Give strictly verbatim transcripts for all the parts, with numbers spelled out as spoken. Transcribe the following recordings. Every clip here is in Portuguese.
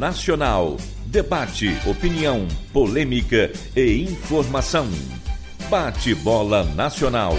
nacional. Debate, opinião, polêmica e informação. Bate-bola nacional.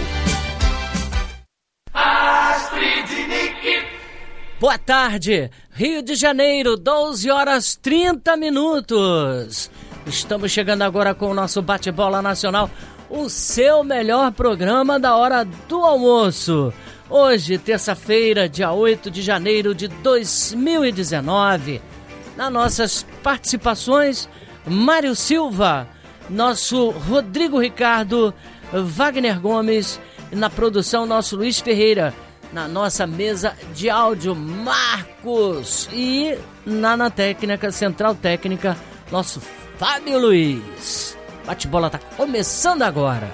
Boa tarde, Rio de Janeiro, doze horas trinta minutos. Estamos chegando agora com o nosso Bate-Bola Nacional, o seu melhor programa da hora do almoço. Hoje, terça-feira, dia oito de janeiro de dois mil e dezenove. Nas nossas participações, Mário Silva, nosso Rodrigo Ricardo, Wagner Gomes, na produção, nosso Luiz Ferreira. Na nossa mesa de áudio, Marcos. E na, na técnica, central técnica, nosso Fábio Luiz. Bate-bola tá começando agora.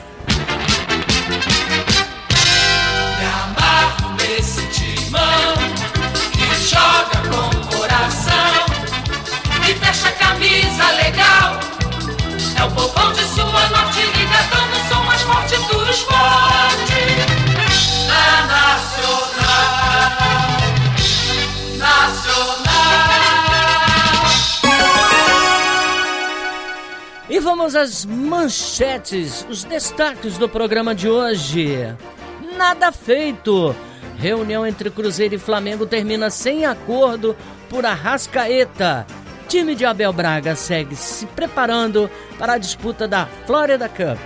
Me amarro nesse timão que joga com coração e fecha a camisa legal. É o povão de sua norte ligadão no som mais forte do esporte. Na Nacional, Nacional. E vamos às manchetes, os destaques do programa de hoje. Nada feito. Reunião entre Cruzeiro e Flamengo termina sem acordo por Arrascaeta. Time de Abel Braga segue se preparando para a disputa da Florida Cup.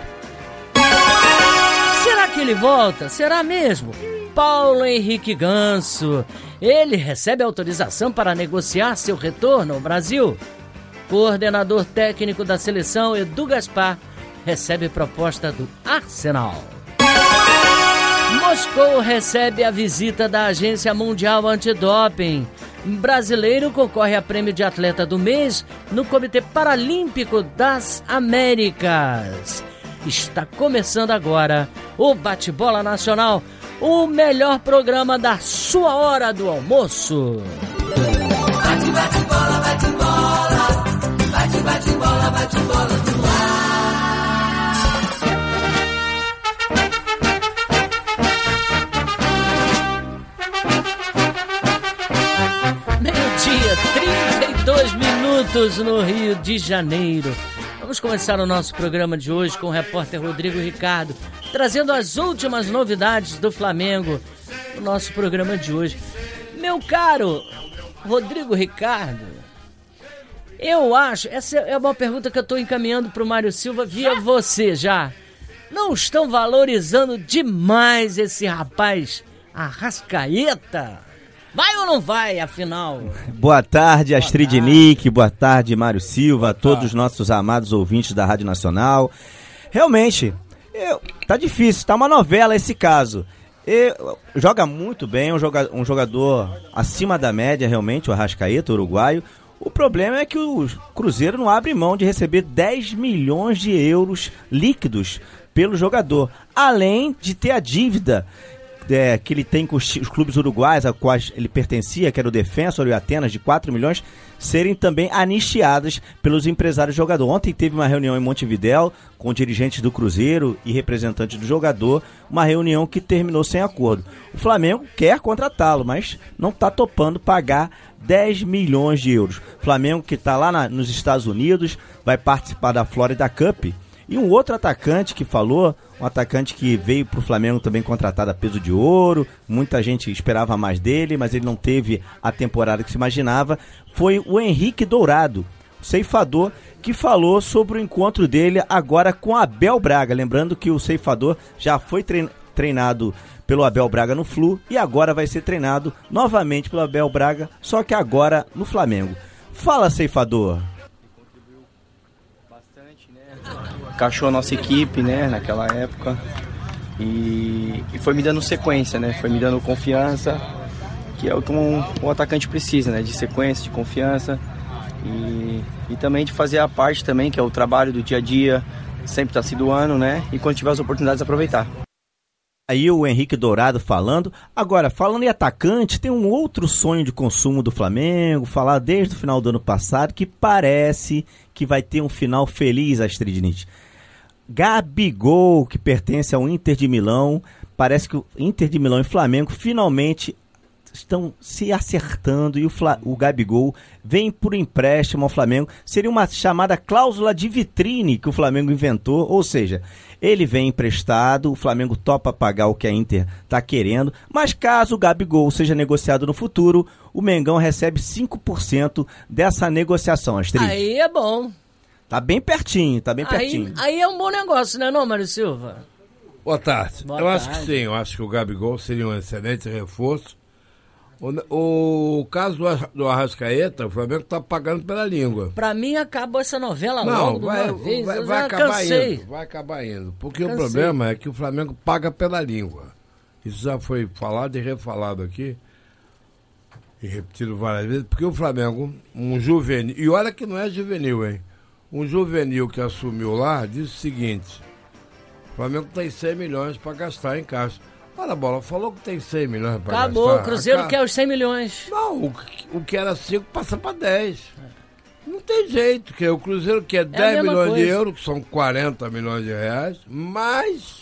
Será que ele volta? Será mesmo? Paulo Henrique Ganso. Ele recebe autorização para negociar seu retorno ao Brasil. Coordenador técnico da seleção, Edu Gaspar, recebe proposta do Arsenal. Moscou recebe a visita da Agência Mundial Antidoping. Brasileiro concorre a prêmio de atleta do mês no Comitê Paralímpico das Américas. Está começando agora o Bate-Bola Nacional, o melhor programa da sua hora do almoço. Bate, bate, bola, bate, bola. Bate, bate, bola, bate, bola no ar. Meio-dia, trinta e dois minutos no Rio de Janeiro. Vamos começar o nosso programa de hoje com o repórter Rodrigo Ricardo, trazendo as últimas novidades do Flamengo no nosso programa de hoje. Meu caro Rodrigo Ricardo, eu acho, essa é uma pergunta que eu estou encaminhando para o Mário Silva via você já. Não estão valorizando demais esse rapaz Arrascaeta? Vai ou não vai, afinal? Boa tarde, Astrid Nick, boa tarde, Mário Silva, a todos os nossos amados ouvintes da Rádio Nacional. Realmente, eu, tá difícil, tá uma novela esse caso. Eu, joga muito bem, um jogador, um jogador acima da média, realmente, o Arrascaeta, o uruguaio. O problema é que o Cruzeiro não abre mão de receber dez milhões de euros líquidos pelo jogador, além de ter a dívida É, que ele tem com os, os clubes uruguaios a quais ele pertencia, que era o Defensor e o Atenas, de quatro milhões, serem também anistiadas pelos empresários do jogador. Ontem teve uma reunião em Montevidéu com dirigentes do Cruzeiro e representantes do jogador, uma reunião que terminou sem acordo. O Flamengo quer contratá-lo, mas não está topando pagar dez milhões de euros. O Flamengo, que está lá na, nos Estados Unidos, vai participar da Florida Cup. E um outro atacante que falou, um atacante que veio para o Flamengo também contratado a peso de ouro, muita gente esperava mais dele, mas ele não teve a temporada que se imaginava, foi o Henrique Dourado, o ceifador, que falou sobre o encontro dele agora com Abel Braga. Lembrando que o ceifador já foi treinado pelo Abel Braga no Flu e agora vai ser treinado novamente pelo Abel Braga, só que agora no Flamengo. Fala, ceifador. Encaixou a nossa equipe, né, naquela época e, e foi me dando sequência, né, foi me dando confiança, que é o que um, um atacante precisa, né, de sequência, de confiança e, e também de fazer a parte também, que é o trabalho do dia a dia, sempre está se doando, né, e quando tiver as oportunidades aproveitar. Aí o Henrique Dourado falando. Agora, falando em atacante, tem um outro sonho de consumo do Flamengo, falar desde o final do ano passado, que parece que vai ter um final feliz, Astrid Nietzsche. Gabigol, que pertence ao Inter de Milão, parece que o Inter de Milão e Flamengo finalmente estão se acertando e o, Fla, o Gabigol vem por empréstimo ao Flamengo. Seria uma chamada cláusula de vitrine que o Flamengo inventou, ou seja, ele vem emprestado, o Flamengo topa pagar o que a Inter está querendo, mas caso o Gabigol seja negociado no futuro, o Mengão recebe cinco por cento dessa negociação, Astrid. Aí é bom. Tá bem pertinho, tá bem Aí, pertinho. aí é um bom negócio, né não, Mário Silva? Boa tarde. Boa eu tarde. acho que sim, eu acho que o Gabigol seria um excelente reforço. O, o caso do, do Arrascaeta, o Flamengo está pagando pela língua. Pra mim acabou essa novela Não, logo de vai, uma vez, vai, eu vai já acabar cansei. indo, vai acabar indo. Porque Cansei. o problema é que o Flamengo paga pela língua. Isso já foi falado e refalado aqui, e repetido várias vezes, porque o Flamengo, um juvenil, e olha que não é juvenil, hein? Um juvenil que assumiu lá disse o seguinte: o Flamengo tem cem milhões para gastar em caixa. Olha a bola, falou que tem cem milhões para gastar. Acabou, o Cruzeiro Acab... quer os cem milhões. Não, o, o que era cinco passa para dez. Não tem jeito, que o Cruzeiro quer dez milhões de euros, que são quarenta milhões de reais, mais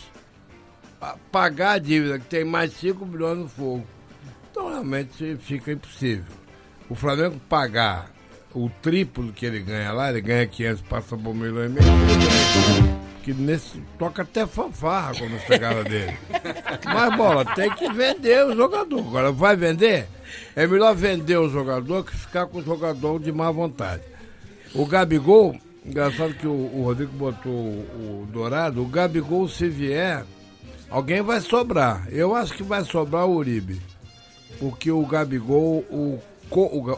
a pagar a dívida, que tem mais cinco milhões no fogo. Então realmente fica impossível. O Flamengo pagar o triplo que ele ganha lá, ele ganha quinhentos, passa por um milhão e meio. Que nesse, toca até fanfarra quando chegada dele. Mas, bola, tem que vender o jogador. Agora, vai vender? É melhor vender o jogador que ficar com o jogador de má vontade. O Gabigol, engraçado que o, o Rodrigo botou o, o Dourado, o Gabigol, se vier, alguém vai sobrar. Eu acho que vai sobrar o Uribe. Porque o Gabigol, o, o,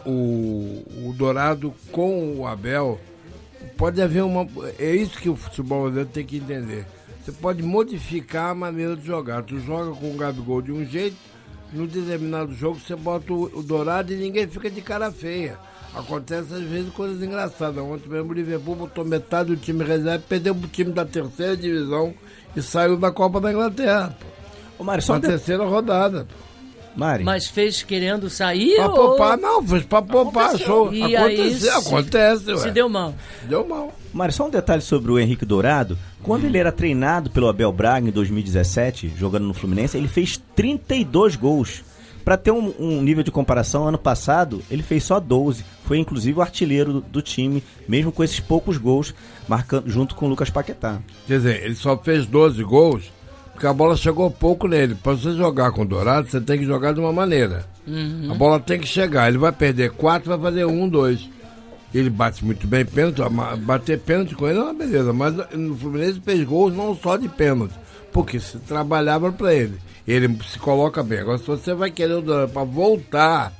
o, o Dourado com o Abel, pode haver uma... É isso que o futebol brasileiro tem que entender. Você pode modificar a maneira de jogar. Tu joga com o Gabigol de um jeito, num determinado jogo você bota o, o Dourado e ninguém fica de cara feia. Acontece às vezes coisas engraçadas. Ontem mesmo o Liverpool botou metade do time reserva, perdeu o time da terceira divisão e saiu da Copa da Inglaterra. Ô, Mário, só Na um de... terceira rodada. Mário. Mas fez querendo sair Pra ou... poupar, não, fez pra poupar, show. E Aconteceu, aí, acontece, se ué. deu mal. Deu mal. Mário, só um detalhe sobre o Henrique Dourado. Quando ele era treinado pelo Abel Braga em dois mil e dezessete, jogando no Fluminense, ele fez trinta e dois gols. Para ter um, um nível de comparação, ano passado ele fez só doze. Foi inclusive o artilheiro do, do time, mesmo com esses poucos gols, marcando junto com o Lucas Paquetá. Quer dizer, ele só fez doze gols porque a bola chegou pouco nele. Para você jogar com o Dourado, você tem que jogar de uma maneira. Uhum. A bola tem que chegar. Ele vai perder quatro, vai fazer um, dois. Ele bate muito bem pênalti. Bater pênalti com ele é uma beleza. Mas no Fluminense fez gols não só de pênalti, porque se trabalhava para ele. Ele se coloca bem. Agora, se você vai querer o Dourado para voltar,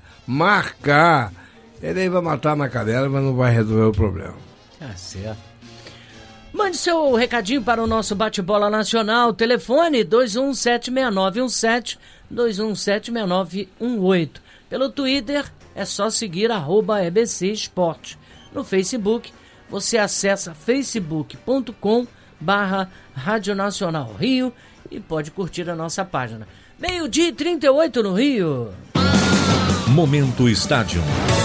marcar, ele aí vai matar na cadela, mas não vai resolver o problema. Tá certo. Mande seu recadinho para o nosso bate-bola nacional. Telefone dois um sete seis nove um sete, dois um sete seis nove um oito. Pelo Twitter é só seguir arroba E B C Esporte. No Facebook você acessa facebook ponto com barra Rádio Nacional Rio e pode curtir a nossa página. Meio-dia e trinta e oito no Rio. Momento Estádio.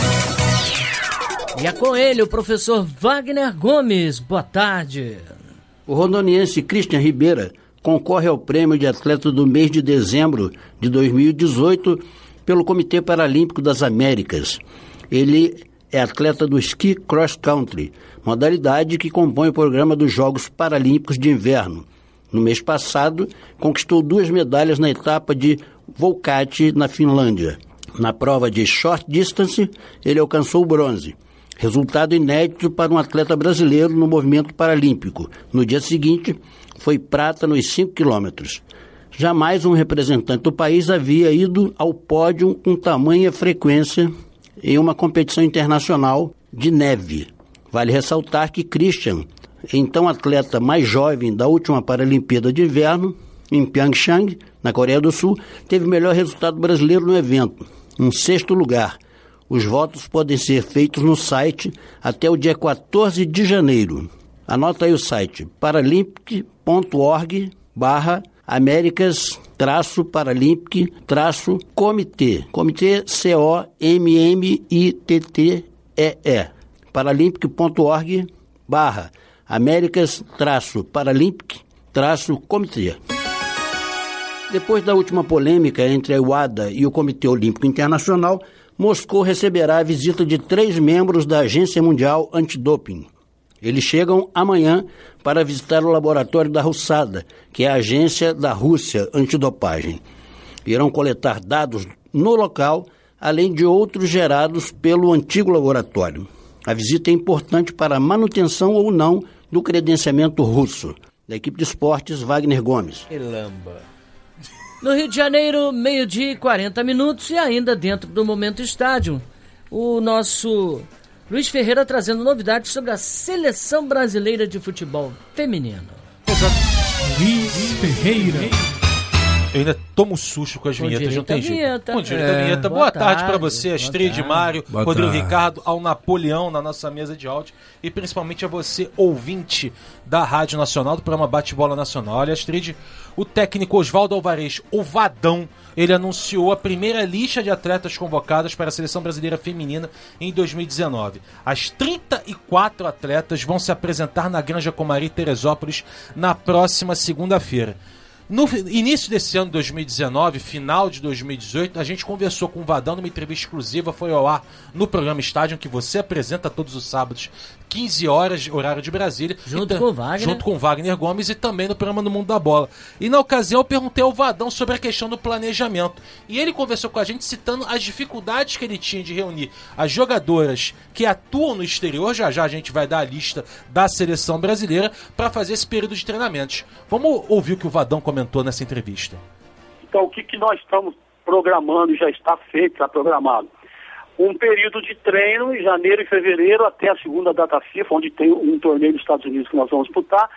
E é com ele o professor Wagner Gomes. Boa tarde. O rondoniense Christian Ribeira concorre ao prêmio de atleta do mês de dezembro de dois mil e dezoito pelo Comitê Paralímpico das Américas. Ele é atleta do Ski Cross Country, modalidade que compõe o programa dos Jogos Paralímpicos de Inverno. No mês passado, conquistou duas medalhas na etapa de Vuokatti, na Finlândia. Na prova de Short Distance, ele alcançou o bronze. Resultado inédito para um atleta brasileiro no movimento paralímpico. No dia seguinte, foi prata nos cinco quilômetros. Jamais um representante do país havia ido ao pódio com tamanha frequência em uma competição internacional de neve. Vale ressaltar que Christian, então atleta mais jovem da última Paralimpíada de Inverno, em Pyeongchang, na Coreia do Sul, teve o melhor resultado brasileiro no evento, um sexto lugar. Os votos podem ser feitos no site até o dia quatorze de janeiro. Anota aí o site paralympic ponto org barra Américas traço Paralympic traço Comitê. Comitê C O M M I T T E E. paralympic ponto org barra Américas traço Paralympic traço Comitê. Depois da última polêmica entre a U A D A e o Comitê Olímpico Internacional, Moscou receberá a visita de três membros da Agência Mundial Antidoping. Eles chegam amanhã para visitar o laboratório da Russada, que é a agência da Rússia antidopagem. Irão coletar dados no local, além de outros gerados pelo antigo laboratório. A visita é importante para a manutenção ou não do credenciamento russo. Da equipe de esportes, Wagner Gomes. Elamba. No Rio de Janeiro, meio-dia e quarenta minutos, e ainda dentro do Momento Estádio, o nosso Luiz Ferreira trazendo novidades sobre a Seleção Brasileira de Futebol Feminino. Luiz Ferreira. Eu ainda tomo susto com as Com vinhetas, não tem jeito. vinheta. Com direito É. à vinheta. Boa Boa, tarde, tarde, para você, boa Astrid, tarde. Mário, Boa Rodrigo tarde. Ricardo, ao Napoleão na nossa mesa de áudio e principalmente a você, ouvinte da Rádio Nacional, do programa Bate-Bola Nacional. Olha, Astrid, o técnico Oswaldo Alvarez, o Vadão, ele anunciou a primeira lista de atletas convocadas para a Seleção Brasileira Feminina em dois mil e dezenove. As trinta e quatro atletas vão se apresentar na Granja Comari, Teresópolis, na próxima segunda-feira. No início desse ano, dois mil e dezenove, final de dois mil e dezoito, a gente conversou com o Vadão numa entrevista exclusiva, foi ao ar no programa Estádio, que você apresenta todos os sábados, quinze horas, horário de Brasília. Junto e, com o Wagner. Junto com o Wagner Gomes e também no programa No Mundo da Bola. E na ocasião eu perguntei ao Vadão sobre a questão do planejamento. E ele conversou com a gente citando as dificuldades que ele tinha de reunir as jogadoras que atuam no exterior, já já a gente vai dar a lista da seleção brasileira, para fazer esse período de treinamentos. Vamos ouvir o que o Vadão comentou nessa entrevista. Então, o que, que nós estamos programando, já está feito, está programado? Um período de treino em janeiro e fevereiro até a segunda data FIFA, onde tem um torneio dos Estados Unidos que nós vamos disputar.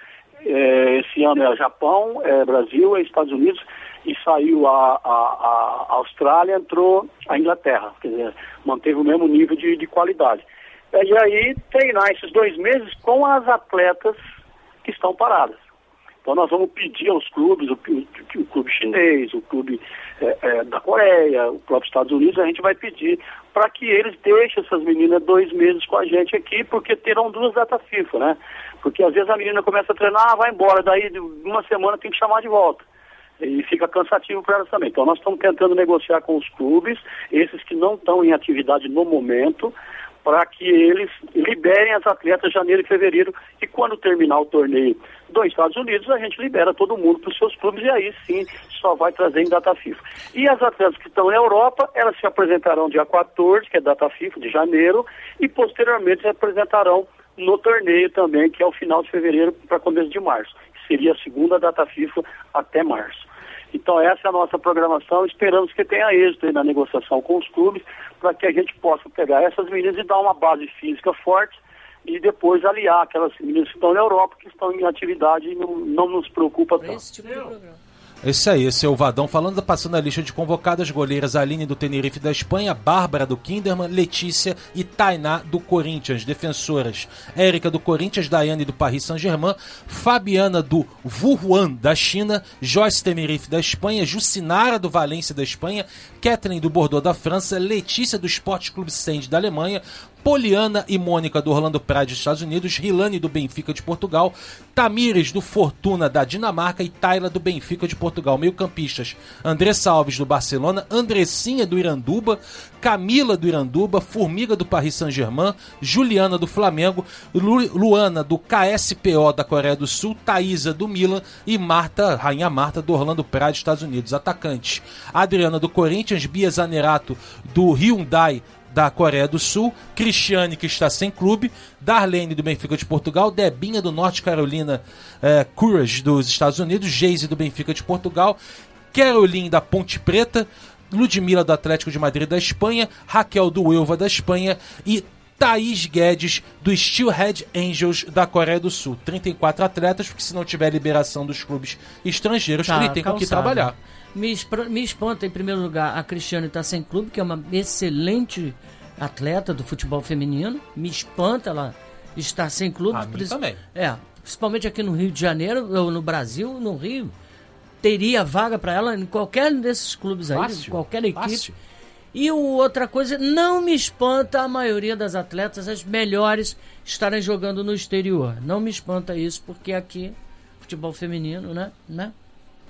É, esse ano é Japão, é Brasil, é Estados Unidos, e saiu a, a, a Austrália, entrou a Inglaterra, quer dizer, manteve o mesmo nível de, de qualidade. E aí treinar esses dois meses com as atletas que estão paradas. Então nós vamos pedir aos clubes, o, o, o clube chinês, o clube é, é, da Coreia, o próprio Estados Unidos, a gente vai pedir para que eles deixem essas meninas dois meses com a gente aqui, porque terão duas datas FIFA, né? Porque às vezes a menina começa a treinar, vai embora, daí uma semana tem que chamar de volta. E fica cansativo para elas também. Então nós estamos tentando negociar com os clubes, esses que não estão em atividade no momento, para que eles liberem as atletas em janeiro e fevereiro, e quando terminar o torneio dos Estados Unidos, a gente libera todo mundo para os seus clubes, e aí sim só vai trazer em data FIFA. E as atletas que estão na Europa, elas se apresentarão dia quatorze, que é data FIFA, de janeiro, e posteriormente se apresentarão no torneio também, que é o final de fevereiro para começo de março, que seria a segunda data FIFA até março. Então essa é a nossa programação, esperamos que tenha êxito aí na negociação com os clubes, para que a gente possa pegar essas meninas e dar uma base física forte e depois aliar aquelas meninas que estão na Europa, que estão em atividade e não, não nos preocupa tanto. Esse tipo de programa. Esse aí, esse é o Vadão falando, passando a lista de convocadas: goleiras Aline do Tenerife da Espanha, Bárbara do Kinderman, Letícia e Tainá do Corinthians. Defensoras: Érica do Corinthians, Daiane do Paris Saint-Germain, Fabiana do Wuhan da China, Joyce Tenerife da Espanha, Jucinara do Valência da Espanha, Kathleen do Bordeaux da França, Letícia do Sport Clube Sende da Alemanha, Poliana e Mônica do Orlando Pride dos Estados Unidos, Rilane do Benfica de Portugal, Tamires do Fortuna da Dinamarca e Tayla do Benfica de Portugal. Meio-campistas: Andressa Alves do Barcelona, Andressinha do Iranduba, Camila do Iranduba, Formiga do Paris Saint-Germain, Juliana do Flamengo, Lu- Luana do K S P O da Coreia do Sul, Thaísa do Milan e Marta, Rainha Marta do Orlando Pride dos Estados Unidos. Atacantes: Adriana do Corinthians, Bia Zanerato do Hyundai da Coreia do Sul, Cristiane, que está sem clube, Darlene do Benfica de Portugal, Debinha do Norte Carolina eh, Courage dos Estados Unidos, Geise do Benfica de Portugal, Caroline da Ponte Preta, Ludmila do Atlético de Madrid da Espanha, Raquel do Elva da Espanha e Thaís Guedes do Steelhead Angels da Coreia do Sul. trinta e quatro atletas, porque se não tiver liberação dos clubes estrangeiros, Tá, ele tem com que calçado. trabalhar. Me, espra- me espanta, em primeiro lugar, a Cristiane estar sem clube, que é uma excelente atleta do futebol feminino. Me espanta ela estar sem clube. A mim Princi- também. É, principalmente aqui no Rio de Janeiro, ou no Brasil, no Rio, teria vaga para ela em qualquer desses clubes aí, Fácil, em qualquer equipe. fácil. E o, outra coisa, não me espanta a maioria das atletas, as melhores, estarem jogando no exterior. Não me espanta isso, porque aqui, futebol feminino, né? né?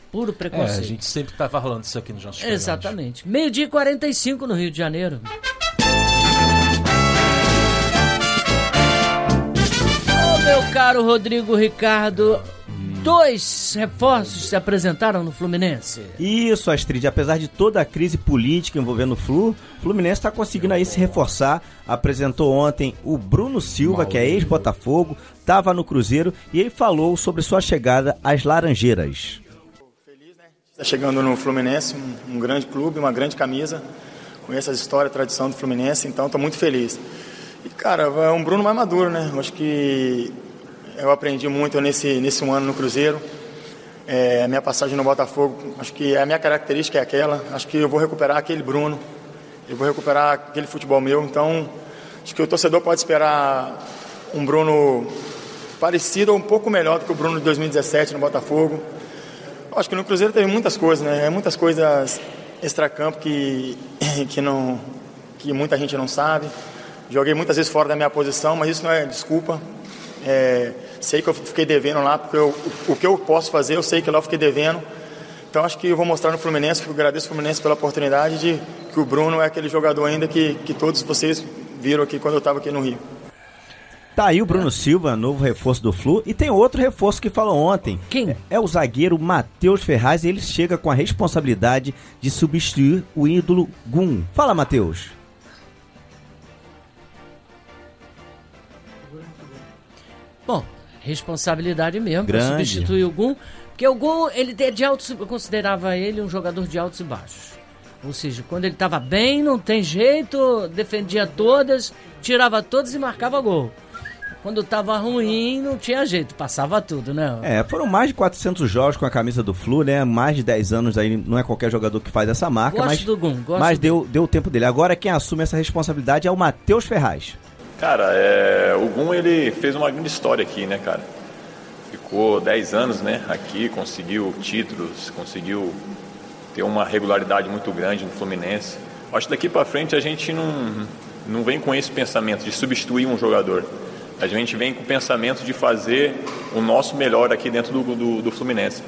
puro preconceito. É, a gente sempre estava falando isso aqui nos nossos programas. Exatamente. Meio-dia e quarenta e cinco no Rio de Janeiro. Ô, meu caro Rodrigo Ricardo, dois reforços se apresentaram no Fluminense. Isso, Astrid, apesar de toda a crise política envolvendo o Flu, o Fluminense está conseguindo aí se reforçar. Apresentou ontem o Bruno Silva, que é ex-Botafogo, estava no Cruzeiro, e ele falou sobre sua chegada às Laranjeiras. Feliz, né? Está chegando no Fluminense, um, um grande clube, uma grande camisa. Conheço as histórias, a tradição do Fluminense, então estou muito feliz. E, cara, é um Bruno mais maduro, né? Acho que eu aprendi muito nesse, nesse um ano no Cruzeiro. É, a minha passagem no Botafogo, acho que a minha característica é aquela. Acho que eu vou recuperar aquele Bruno, eu vou recuperar aquele futebol meu. Então, acho que o torcedor pode esperar um Bruno parecido ou um pouco melhor do que o Bruno de dois mil e dezessete no Botafogo. Acho que no Cruzeiro teve muitas coisas, né? Muitas coisas extracampo que, que, não, que muita gente não sabe. Joguei muitas vezes fora da minha posição, mas isso não é desculpa. É, sei que eu fiquei devendo lá, porque eu, o, o que eu posso fazer, eu sei que lá eu fiquei devendo. Então acho que eu vou mostrar no Fluminense, que eu agradeço ao Fluminense pela oportunidade de que o Bruno é aquele jogador ainda que, que todos vocês viram aqui quando eu estava aqui no Rio. Tá aí o Bruno Silva, novo reforço do Flu, e tem outro reforço que falou ontem. Quem? É o zagueiro Matheus Ferraz, e ele chega com a responsabilidade de substituir o ídolo Gum. Fala, Matheus. Bom, responsabilidade mesmo para Grande. substituir o Gum, porque o Gum, ele é de altos, eu considerava ele um jogador de altos e baixos. Ou seja, quando ele estava bem, não tem jeito, defendia todas, tirava todas e marcava gol. Quando estava ruim, não tinha jeito, passava tudo, né? É, foram mais de quatrocentos jogos com a camisa do Flu, né? Mais de dez anos aí, não é qualquer jogador que faz essa marca, Gosto mas, do Gum, gosto mas do... deu, deu o tempo dele. Agora quem assume essa responsabilidade é o Matheus Ferraz. Cara, é, o Gum, ele fez uma grande história aqui, né, cara? Ficou dez anos, né, aqui, conseguiu títulos, conseguiu ter uma regularidade muito grande no Fluminense. Acho que daqui pra frente a gente não, não vem com esse pensamento de substituir um jogador. A gente vem com o pensamento de fazer o nosso melhor aqui dentro do, do, do Fluminense.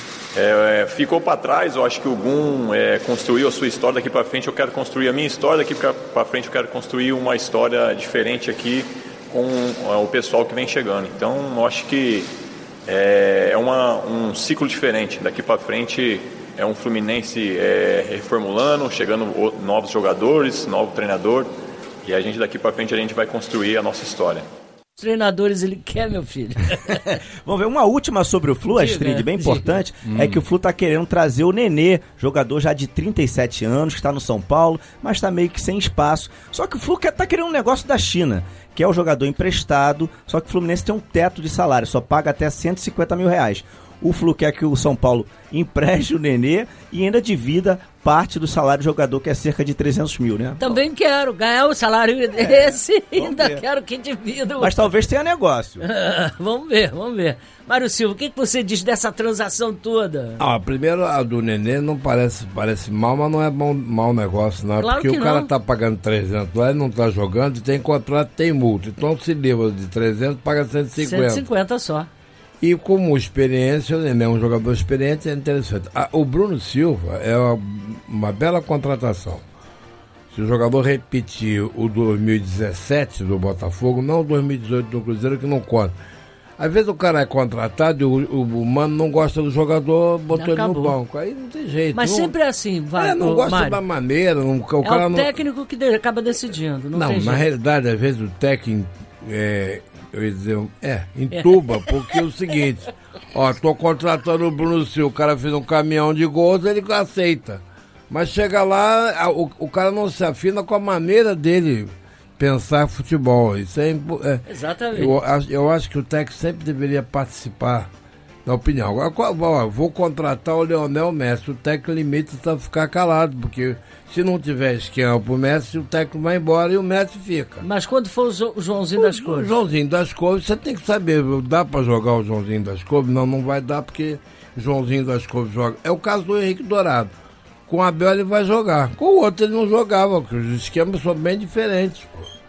É, ficou para trás, eu acho que o Gum é, construiu a sua história. Daqui para frente eu quero construir a minha história, daqui para frente eu quero construir uma história diferente aqui com o pessoal que vem chegando. Então eu acho que é, é uma, um ciclo diferente. Daqui para frente é um Fluminense é, reformulando, chegando novos jogadores, novo treinador, e a gente daqui para frente a gente vai construir a nossa história. Treinadores ele quer, meu filho. Vamos ver, uma última sobre o Flu, Astrid, bem diga. importante, hum. é que o Flu tá querendo trazer o Nenê, jogador já de trinta e sete anos, que está no São Paulo, mas tá meio que sem espaço. Só que o Flu quer, tá querendo um negócio da China, que é o jogador emprestado, só que o Fluminense tem um teto de salário, só paga até cento e cinquenta mil reais. O Flu quer que o São Paulo empreste o Nenê e ainda divida parte do salário do jogador, que é cerca de trezentos mil, né? Também quero ganhar o salário desse e ainda ver. quero que divida. Mas talvez tenha negócio. Vamos ver, vamos ver. Mário Silva, o que, que você diz dessa transação toda? Ah, primeiro a do Nenê não parece, parece mal, mas não é bom, mau negócio, não. Claro porque que o cara não. tá pagando trezentos lá, ele não tá jogando, tem contrato, tem multa. Então se livra de trezentos, paga cento e cinquenta. cento e cinquenta só. E como experiência, o Nenê é um jogador experiente, é interessante. Ah, o Bruno Silva é uma, uma bela contratação. Se o jogador repetir o dois mil e dezessete do Botafogo, não o dois mil e dezoito do Cruzeiro, que não conta. Às vezes o cara é contratado e o, o, o mano não gosta do jogador, botou ele no banco. Aí não tem jeito. Mas não, sempre é assim, vai. É, não gosta Mário. da maneira. Não, o é cara o não... técnico que de, acaba decidindo. Não, não tem na jeito. realidade, às vezes o técnico... É, eu ia dizer, é, entuba, porque é o seguinte, ó, tô contratando o Bruno Silva, o cara fez um caminhão de gols, ele aceita. Mas chega lá, a, o, o cara não se afina com a maneira dele pensar futebol. Isso é, é Exatamente. Eu, eu acho que o técnico sempre deveria participar da opinião. Agora, ó, vou contratar o Lionel Messi, o técnico limita a ficar calado, porque se não tiver esquema pro Messi, o técnico vai embora e o Messi fica. Mas quando for o, jo- o Joãozinho o, das Couves? O Joãozinho das Couves, você tem que saber, dá pra jogar o Joãozinho das Couves? Não, não vai dar, porque o Joãozinho das Couves joga. É o caso do Henrique Dourado. Com o Abel ele vai jogar. Com o outro ele não jogava, porque os esquemas são bem diferentes.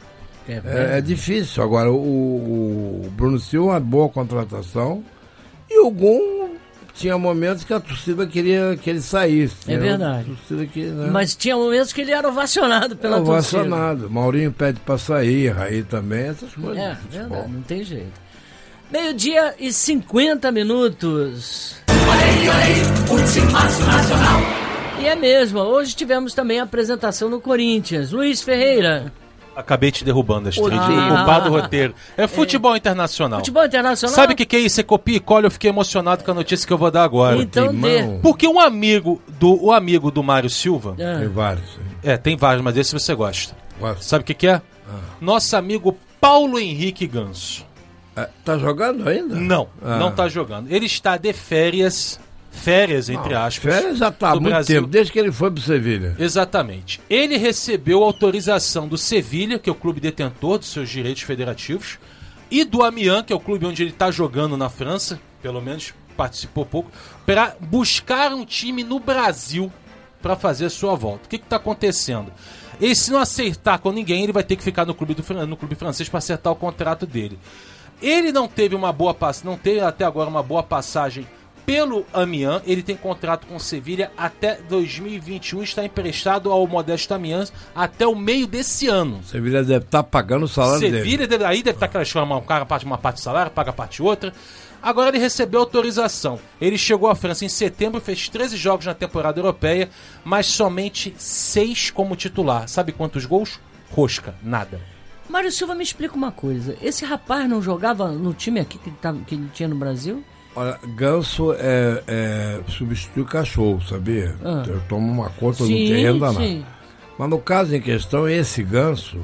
É, é, é difícil. Agora, o, o Bruno Silva é uma boa contratação. E o Gum, tinha momentos que a torcida queria que ele saísse. É verdade. Que, né? Mas tinha momentos que ele era ovacionado pela é, torcida. Ovacionado. Maurinho pede pra sair, Raí também, essas coisas. É, verdade, não tem jeito. Meio-dia e cinquenta minutos. Olha aí, olha aí, o Timaço Nacional. E é mesmo, hoje tivemos também a apresentação no Corinthians. Luiz Ferreira. Acabei te derrubando, Astrid. Ah. O culpado roteiro. É futebol internacional. Futebol internacional? Sabe o que, que é isso? Você copia e cola. Eu fiquei emocionado com a notícia que eu vou dar agora. Então dê. Porque um amigo do, o amigo do Mário Silva... Ah. Tem vários. É, tem vários, mas esse você gosta. Gosto. Sabe o que, que é? Ah. Nosso amigo Paulo Henrique Ganso. É, tá jogando ainda? Não, Ah. não tá jogando. Ele está de férias... Férias, entre Não, aspas. Férias já tá há muito Brasil. tempo, desde que ele foi pro Sevilha. Exatamente. Ele recebeu autorização do Sevilha, que é o clube detentor dos seus direitos federativos, e do Amiens, que é o clube onde ele está jogando na França, pelo menos participou pouco, para buscar um time no Brasil para fazer a sua volta. O que está acontecendo? Ele, se não acertar com ninguém, ele vai ter que ficar no clube, do, no clube francês para acertar o contrato dele. Ele não teve uma boa pass- não teve até agora uma boa passagem pelo Amiens. Ele tem contrato com o Sevilha até dois mil e vinte e um, está emprestado ao modesto Amiens até o meio desse ano. Sevilha deve estar pagando o salário dele. Sevilha deve, aí deve estar aquela escola, um cara parte uma parte do salário, paga a parte outra. Agora ele recebeu autorização. Ele chegou à França em setembro, fez treze jogos na temporada europeia, mas somente seis como titular. Sabe quantos gols? Rosca, nada. Mário Silva, me explica uma coisa. Esse rapaz não jogava no time aqui que, tava, que ele tinha no Brasil? Olha, Ganso é, é, substitui cachorro, sabia? Ah. Eu tomo uma conta, Sim, não tem renda nada. sim. Mas no caso em questão, esse Ganso...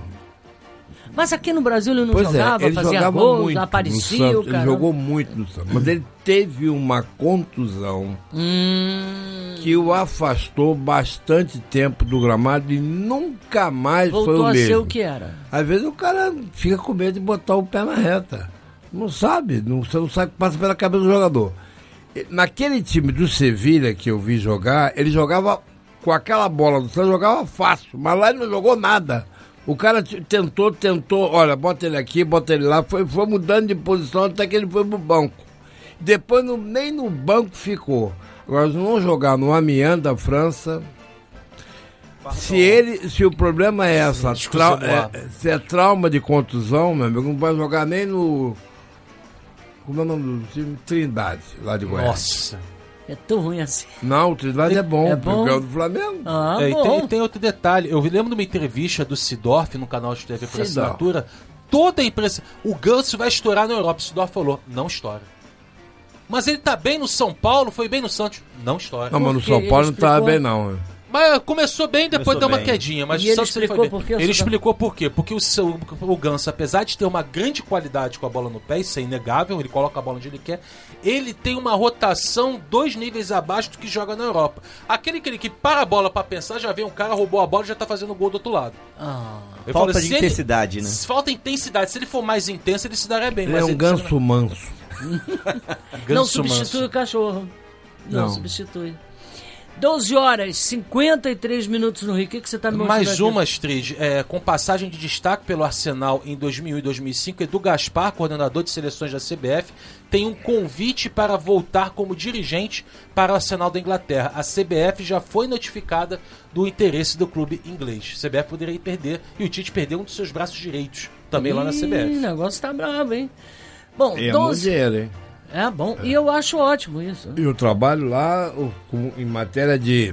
Mas aqui no Brasil ele não Pois jogava, é, ele fazia jogava gols, muito aparecia, no o Santos, cara. ele jogou muito no Santos, mas ele teve uma contusão hum... que o afastou bastante tempo do gramado e nunca mais Voltou foi o a mesmo. ser o que era. Às vezes o cara fica com medo de botar o pé na reta. Não sabe, não, você não sabe o que passa pela cabeça do jogador. Naquele time do Sevilha que eu vi jogar, ele jogava com aquela bola do Santos, jogava fácil, mas lá ele não jogou nada. O cara tentou, tentou, olha, bota ele aqui, bota ele lá, foi, foi mudando de posição até que ele foi pro banco. Depois não, nem no banco ficou. Agora, se não jogar no Amiens da França, se ele, se o problema é essa, trau, é, se é trauma de contusão, meu amigo, não vai jogar nem no, como é o nome do time? Trindade, lá de Goiás. Nossa. É tão ruim assim. Não, o Trindade é bom, É bom? porque é o do Flamengo. Ah, É, e, bom. tem, e tem outro detalhe. Eu lembro de uma entrevista do Sidorf no canal de T V por Sidorf. assinatura. Toda a imprensa. O Ganso vai estourar na Europa. O Sidorf falou: não estoura. Mas ele tá bem no São Paulo, foi bem no Santos. Não estoura. Não, mas no Porque São Paulo ele não tava explicou- bem, não. Mas começou bem, depois Começou deu uma bem. quedinha. Mas E ele só se explicou foi ver. por quê, Ele Sidorf? explicou por quê. Porque o, seu, o Ganso, apesar de ter uma grande qualidade com a bola no pé, isso é inegável, ele coloca a bola onde ele quer, ele tem uma rotação dois níveis abaixo do que joga na Europa. Aquele que, que para a bola pra pensar, já vem um cara, roubou a bola e já tá fazendo gol do outro lado. Ah, Eu Falta falo, de se ele- intensidade, né? se Falta intensidade. Se ele for mais intenso, ele se daria bem. Ele mas é um ele- ganso manso. não Ganso substitui manso. o cachorro. Não, Não. substitui. doze horas, cinquenta e três minutos no Rio. O que, que você tá me mostrando Mais aqui? uma, Astrid, é, com passagem de destaque pelo Arsenal em dois mil e dois mil e cinco, Edu Gaspar, coordenador de seleções da C B F, tem um convite para voltar como dirigente para o Arsenal da Inglaterra. A C B F já foi notificada do interesse do clube inglês. A C B F poderia perder, e o Tite perdeu um dos seus braços direitos, também lá na C B F. Ih, o negócio tá bravo, hein? Bom, É muito doze... dinheiro, hein? É bom, e eu acho ótimo isso. E eu trabalho lá o- com- em matéria de,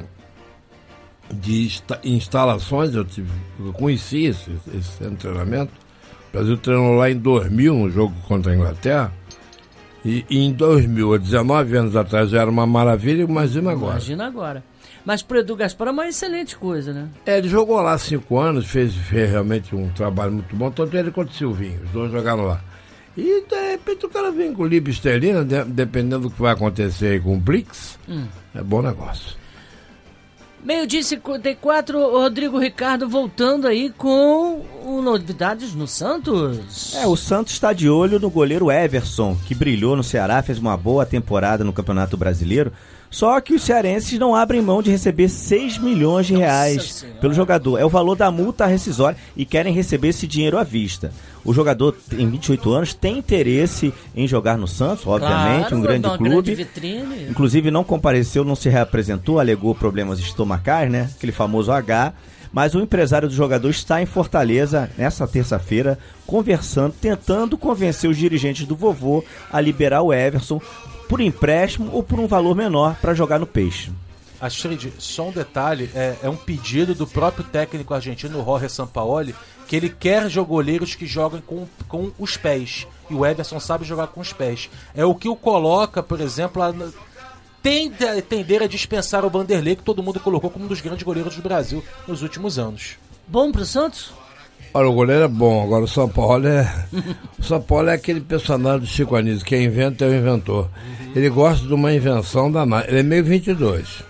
de insta- instalações, eu, tive, eu conheci esse, esse centro de treinamento. O Brasil treinou lá em dois mil, no jogo contra a Inglaterra. E, e em dois mil, há dezenove anos atrás, já era uma maravilha, imagina agora. Imagina agora. Mas pro Edu Gaspar é uma excelente coisa, né? É, ele jogou lá cinco anos, fez, fez realmente um trabalho muito bom, tanto ele quanto o Silvinho, os dois jogaram lá. E de repente o cara vem com o Libre Esterlina, de- dependendo do que vai acontecer aí com o Blix, Hum. é bom negócio. Meio-dia e cinquenta e quatro, o Rodrigo Ricardo voltando aí com o novidades no Santos. É, o Santos está de olho no goleiro Everson, que brilhou no Ceará, fez uma boa temporada no Campeonato Brasileiro. Só que os cearenses não abrem mão de receber seis milhões de reais pelo jogador. É o valor da multa rescisória e querem receber esse dinheiro à vista. O jogador tem vinte e oito anos, tem interesse em jogar no Santos, obviamente, claro, um grande uma clube. Grande vitrine. Inclusive não compareceu, não se reapresentou, alegou problemas estomacais, né? Aquele famoso H. Mas o empresário do jogador está em Fortaleza nessa terça-feira, conversando, tentando convencer os dirigentes do Vovô a liberar o Everson por empréstimo ou por um valor menor para jogar no Peixe. Astrid, só um detalhe, é, é um pedido do próprio técnico argentino, Jorge Sampaoli, que ele quer goleiros que joguem com, com os pés. E o Everson sabe jogar com os pés. É o que o coloca, por exemplo, a tende a tender a dispensar o Vanderlei, que todo mundo colocou como um dos grandes goleiros do Brasil nos últimos anos. Bom pro Santos? Olha, o goleiro é bom, agora o São Paulo é... o São Paulo é aquele personagem do Chico Anísio, quem inventa é o inventor. Uhum. Ele gosta de uma invenção danada, ele é meio vinte e dois.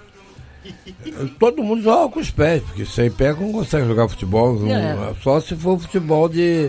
Todo mundo joga com os pés, porque sem pé não consegue jogar futebol, é. não, só se for futebol de...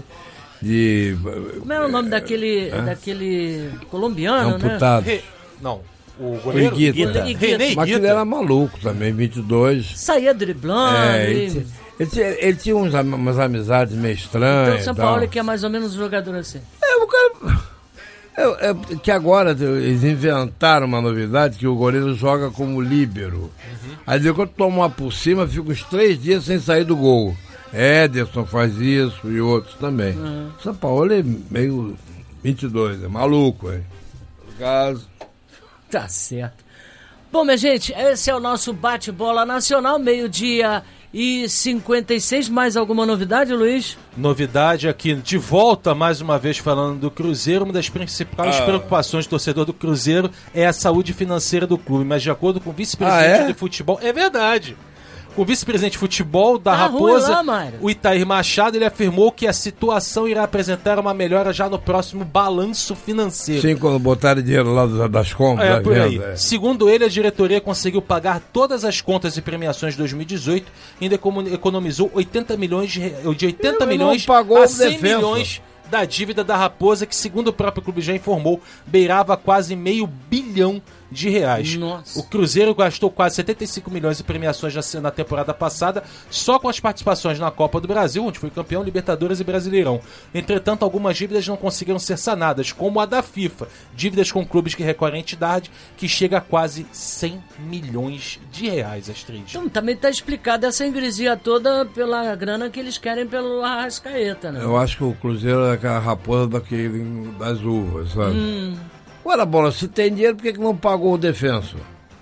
de Como é o nome é, daquele, é? daquele colombiano, amputado. Né? Não, o goleiro? Iguita. Mas ele era maluco também, vinte e dois. Saía driblando. É, ele, ele, tinha, ele tinha uns, umas amizades meio estranhas. Então o São Paulo que é mais ou menos um jogador assim. É, o cara... É, é, que agora eles inventaram uma novidade que o goleiro joga como líbero. Uhum. Aí depois toma uma por cima, fica uns três dias sem sair do gol. Ederson faz isso e outros também. Uhum. São Paulo é meio vinte e dois, é maluco, hein? No caso. Tá certo. Bom, minha gente, esse é o nosso bate-bola nacional, meio-dia e cinquenta e seis. Mais alguma novidade, Luiz? Novidade aqui, de volta mais uma vez falando do Cruzeiro. Uma das principais ah. preocupações do torcedor do Cruzeiro é a saúde financeira do clube, mas de acordo com o vice-presidente ah, é? de futebol, é verdade. Com o vice-presidente de futebol da tá Raposa, lá, o Itair Machado, ele afirmou que a situação irá apresentar uma melhora já no próximo balanço financeiro. Sim, quando botaram dinheiro lá das compras. É, por aí. É. Segundo ele, a diretoria conseguiu pagar todas as contas e premiações de dois mil e dezoito e ainda economizou oitenta milhões de, de oitenta milhões a cem milhões da dívida da Raposa, que segundo o próprio clube já informou, beirava quase meio bilhão de reais. Nossa. O Cruzeiro gastou quase setenta e cinco milhões de premiações na temporada passada, só com as participações na Copa do Brasil, onde foi campeão, Libertadores e Brasileirão. Entretanto, algumas dívidas não conseguiram ser sanadas, como a da FIFA, dívidas com clubes que recorrem à entidade, que chega a quase cem milhões de reais, Astrid. Então, também está explicada essa ingresia toda pela grana que eles querem pelo Arrascaeta, né? Eu acho que o Cruzeiro é aquela raposa daquele, das uvas, sabe? Hum. Ora, bola, se tem dinheiro, por que, que não pagou o defensor?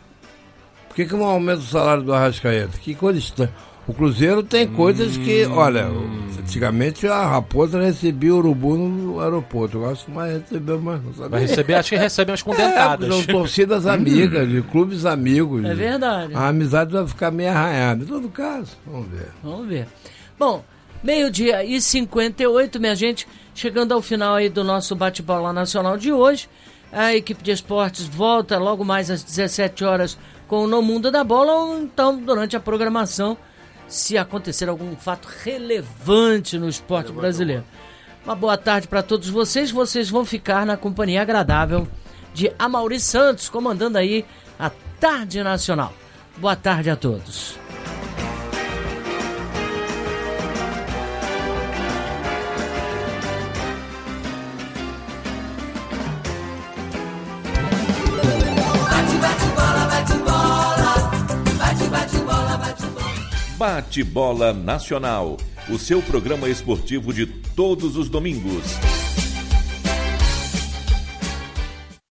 Por que, que não aumenta o salário do Arrascaeta? Que coisa estranha. O Cruzeiro tem coisas que, olha, antigamente a Raposa recebia o urubu no aeroporto. Eu acho que mais recebeu mais. Não sabe? Vai receber, acho que recebe umas condentadas. É, são torcidas amigas, de clubes amigos. É verdade. A amizade vai ficar meio arranhada. Em todo caso, vamos ver. Vamos ver. Bom, meio-dia e cinquenta e oito, minha gente, chegando ao final aí do nosso bate-bola nacional de hoje. A equipe de esportes volta logo mais às dezessete horas com o No Mundo da Bola, ou então durante a programação, se acontecer algum fato relevante no esporte brasileiro. Uma boa tarde para todos vocês. Vocês vão ficar na companhia agradável de Amaury Santos, comandando aí a Tarde Nacional. Boa tarde a todos. Bate-bola nacional, o seu programa esportivo de todos os domingos.